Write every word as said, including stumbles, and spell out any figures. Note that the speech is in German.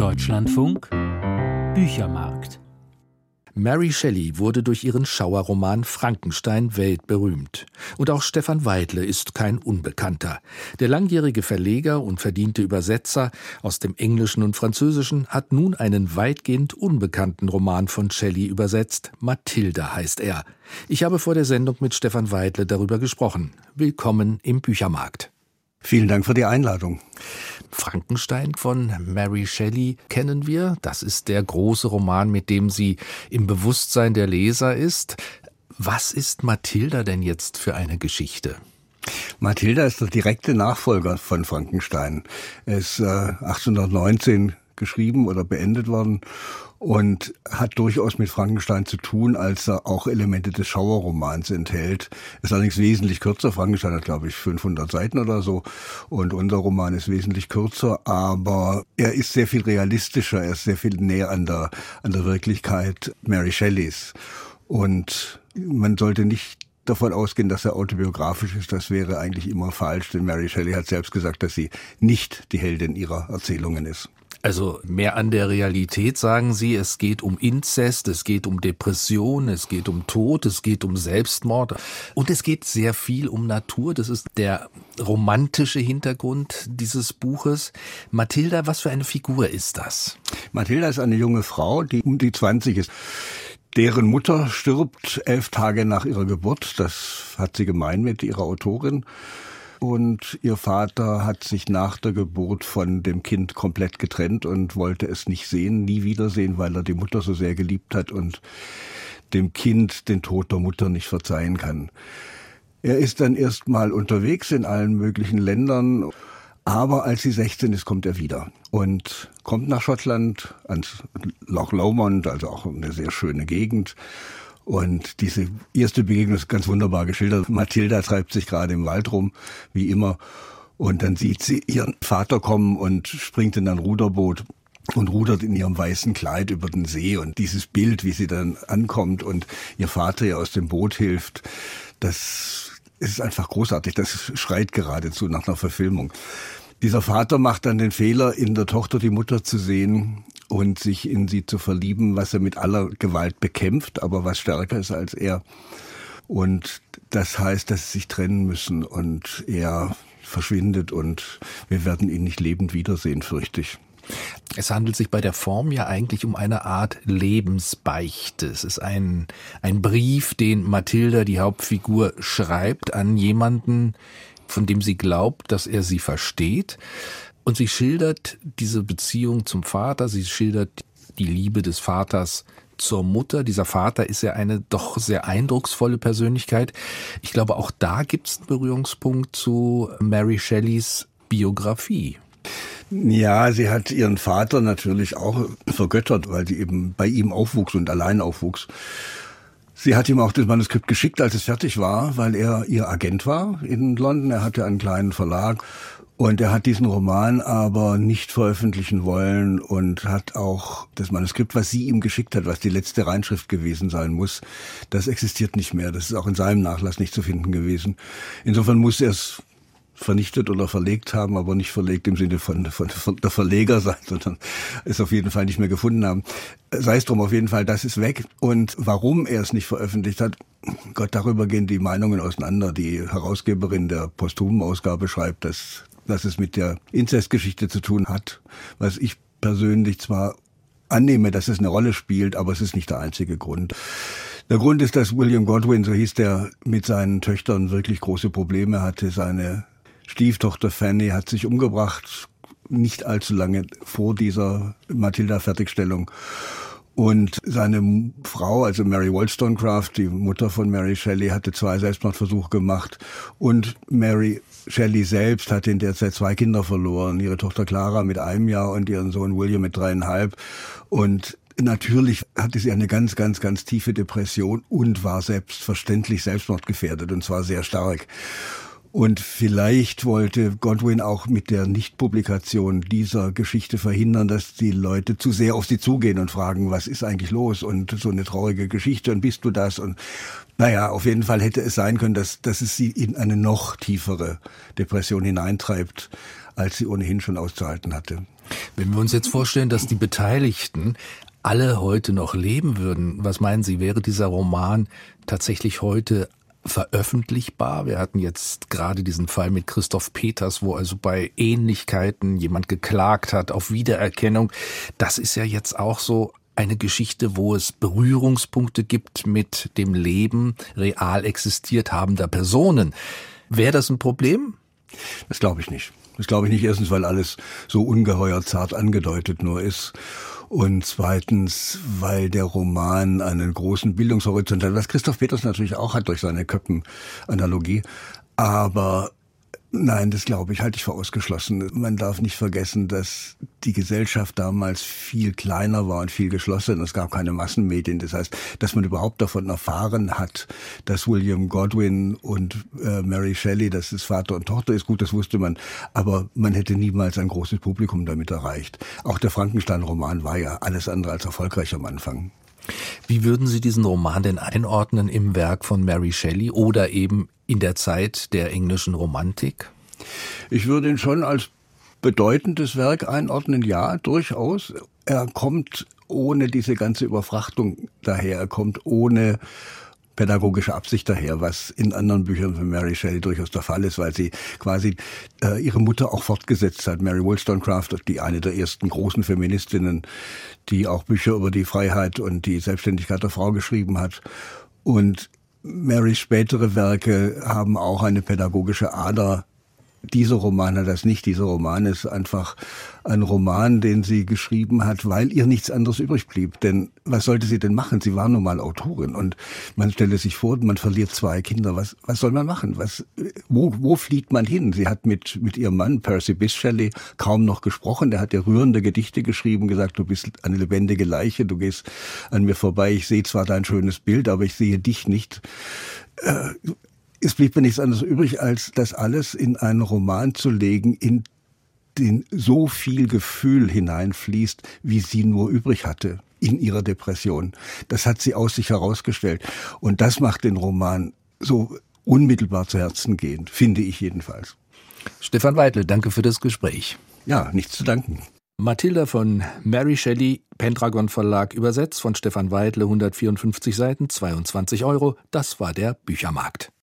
Deutschlandfunk Büchermarkt. Mary Shelley wurde durch ihren Schauerroman Frankenstein weltberühmt. Und auch Stefan Weidle ist kein Unbekannter. Der langjährige Verleger und verdiente Übersetzer aus dem Englischen und Französischen hat nun einen weitgehend unbekannten Roman von Shelley übersetzt. Mathilda heißt er. Ich habe vor der Sendung mit Stefan Weidle darüber gesprochen. Willkommen im Büchermarkt. Vielen Dank für die Einladung. Frankenstein von Mary Shelley kennen wir. Das ist der große Roman, mit dem sie im Bewusstsein der Leser ist. Was ist Mathilda denn jetzt für eine Geschichte? Mathilda ist der direkte Nachfolger von Frankenstein. Er ist äh, achtzehnhundertneunzehn geschrieben oder beendet worden und hat durchaus mit Frankenstein zu tun, als er auch Elemente des Schauerromans enthält. Ist allerdings wesentlich kürzer. Frankenstein hat, glaube ich, fünfhundert Seiten oder so und unser Roman ist wesentlich kürzer, aber er ist sehr viel realistischer, er ist sehr viel näher an der, an der Wirklichkeit Mary Shelleys. Und man sollte nicht davon ausgehen, dass er autobiografisch ist. Das wäre eigentlich immer falsch, denn Mary Shelley hat selbst gesagt, dass sie nicht die Heldin ihrer Erzählungen ist. Also mehr an der Realität, sagen Sie. Es geht um Inzest, es geht um Depression, es geht um Tod, es geht um Selbstmord und es geht sehr viel um Natur. Das ist der romantische Hintergrund dieses Buches. Mathilda, was für eine Figur ist das? Mathilda ist eine junge Frau, die um die zwanzig ist. Deren Mutter stirbt elf Tage nach ihrer Geburt. Das hat sie gemein mit ihrer Autorin. Und ihr Vater hat sich nach der Geburt von dem Kind komplett getrennt und wollte es nicht sehen, nie wiedersehen, weil er die Mutter so sehr geliebt hat und dem Kind den Tod der Mutter nicht verzeihen kann. Er ist dann erstmal unterwegs in allen möglichen Ländern, aber als sie sechzehn ist, kommt er wieder und kommt nach Schottland, ans Loch Lomond, also auch eine sehr schöne Gegend. Und diese erste Begegnung ist ganz wunderbar geschildert. Mathilda treibt sich gerade im Wald rum, wie immer. Und dann sieht sie ihren Vater kommen und springt in ein Ruderboot und rudert in ihrem weißen Kleid über den See. Und dieses Bild, wie sie dann ankommt und ihr Vater ihr aus dem Boot hilft, das ist einfach großartig. Das schreit geradezu nach einer Verfilmung. Dieser Vater macht dann den Fehler, in der Tochter die Mutter zu sehen und sich in sie zu verlieben, was er mit aller Gewalt bekämpft, aber was stärker ist als er. Und das heißt, dass sie sich trennen müssen und er verschwindet und wir werden ihn nicht lebend wiedersehen, fürchte ich. Es handelt sich bei der Form ja eigentlich um eine Art Lebensbeichte. Es ist ein, ein Brief, den Mathilda, die Hauptfigur, schreibt an jemanden, von dem sie glaubt, dass er sie versteht. Und sie schildert diese Beziehung zum Vater, sie schildert die Liebe des Vaters zur Mutter. Dieser Vater ist ja eine doch sehr eindrucksvolle Persönlichkeit. Ich glaube, auch da gibt es einen Berührungspunkt zu Mary Shelleys Biografie. Ja, sie hat ihren Vater natürlich auch vergöttert, weil sie eben bei ihm aufwuchs und allein aufwuchs. Sie hat ihm auch das Manuskript geschickt, als es fertig war, weil er ihr Agent war in London. Er hatte einen kleinen Verlag und er hat diesen Roman aber nicht veröffentlichen wollen und hat auch das Manuskript, was sie ihm geschickt hat, was die letzte Reinschrift gewesen sein muss, das existiert nicht mehr. Das ist auch in seinem Nachlass nicht zu finden gewesen. Insofern muss er es vernichtet oder verlegt haben, aber nicht verlegt im Sinne von, von, von der Verleger sein, sondern es auf jeden Fall nicht mehr gefunden haben. Sei es drum, auf jeden Fall, das ist weg. Und warum er es nicht veröffentlicht hat, Gott, darüber gehen die Meinungen auseinander. Die Herausgeberin der posthumen Ausgabe schreibt, dass, dass es mit der Inzestgeschichte zu tun hat, was ich persönlich zwar annehme, dass es eine Rolle spielt, aber es ist nicht der einzige Grund. Der Grund ist, dass William Godwin, so hieß der, mit seinen Töchtern wirklich große Probleme hatte. Seine Stieftochter Fanny hat sich umgebracht, nicht allzu lange vor dieser Mathilda-Fertigstellung. Und seine Frau, also Mary Wollstonecraft, die Mutter von Mary Shelley, hatte zwei Selbstmordversuche gemacht. Und Mary Shelley selbst hatte in der Zeit zwei Kinder verloren. Ihre Tochter Clara mit einem Jahr und ihren Sohn William mit dreieinhalb. Und natürlich hatte sie eine ganz, ganz, ganz tiefe Depression und war selbstverständlich selbstmordgefährdet, und zwar sehr stark. Und vielleicht wollte Godwin auch mit der Nichtpublikation dieser Geschichte verhindern, dass die Leute zu sehr auf sie zugehen und fragen, was ist eigentlich los und so eine traurige Geschichte und bist du das? Und naja, auf jeden Fall hätte es sein können, dass, dass es sie in eine noch tiefere Depression hineintreibt, als sie ohnehin schon auszuhalten hatte. Wenn wir uns jetzt vorstellen, dass die Beteiligten alle heute noch leben würden, was meinen Sie, wäre dieser Roman tatsächlich heute veröffentlichbar? Wir hatten jetzt gerade diesen Fall mit Christoph Peters, wo also bei Ähnlichkeiten jemand geklagt hat auf Wiedererkennung. Das ist ja jetzt auch so eine Geschichte, wo es Berührungspunkte gibt mit dem Leben real existiert habender Personen. Wäre das ein Problem? Das glaube ich nicht. Das glaube ich nicht. Erstens, weil alles so ungeheuer zart angedeutet nur ist. Und zweitens, weil der Roman einen großen Bildungshorizont hat, was Christoph Peters natürlich auch hat durch seine Köppen-Analogie. Aber nein, das glaube ich, halte ich für ausgeschlossen. Man darf nicht vergessen, dass die Gesellschaft damals viel kleiner war und viel geschlossener. Es gab keine Massenmedien. Das heißt, dass man überhaupt davon erfahren hat, dass William Godwin und äh, Mary Shelley, dass es Vater und Tochter ist, gut, das wusste man. Aber man hätte niemals ein großes Publikum damit erreicht. Auch der Frankenstein-Roman war ja alles andere als erfolgreich am Anfang. Wie würden Sie diesen Roman denn einordnen im Werk von Mary Shelley oder eben in der Zeit der englischen Romantik? Ich würde ihn schon als bedeutendes Werk einordnen, ja, durchaus. Er kommt ohne diese ganze Überfrachtung daher, er kommt ohne pädagogische Absicht daher, was in anderen Büchern von Mary Shelley durchaus der Fall ist, weil sie quasi äh, ihre Mutter auch fortgesetzt hat. Mary Wollstonecraft, die eine der ersten großen Feministinnen, die auch Bücher über die Freiheit und die Selbstständigkeit der Frau geschrieben hat. Und Marys spätere Werke haben auch eine pädagogische Ader. Dieser Roman hat das nicht. Dieser Roman ist einfach ein Roman, den sie geschrieben hat, weil ihr nichts anderes übrig blieb. Denn was sollte sie denn machen? Sie war nun mal Autorin und man stelle sich vor, man verliert zwei Kinder. Was, was soll man machen? Was, wo, wo flieht man hin? Sie hat mit, mit ihrem Mann, Percy Bysshe Shelley, kaum noch gesprochen. Der hat ja rührende Gedichte geschrieben, gesagt, du bist eine lebendige Leiche, du gehst an mir vorbei. Ich sehe zwar dein schönes Bild, aber ich sehe dich nicht. Äh, Es blieb mir nichts anderes übrig, als das alles in einen Roman zu legen, in den so viel Gefühl hineinfließt, wie sie nur übrig hatte in ihrer Depression. Das hat sie aus sich herausgestellt. Und das macht den Roman so unmittelbar zu Herzen gehend, finde ich jedenfalls. Stefan Weidle, danke für das Gespräch. Ja, nichts zu danken. Mathilda von Mary Shelley, Pendragon Verlag, übersetzt von Stefan Weidle, hundertvierundfünfzig Seiten, zweiundzwanzig Euro. Das war der Büchermarkt.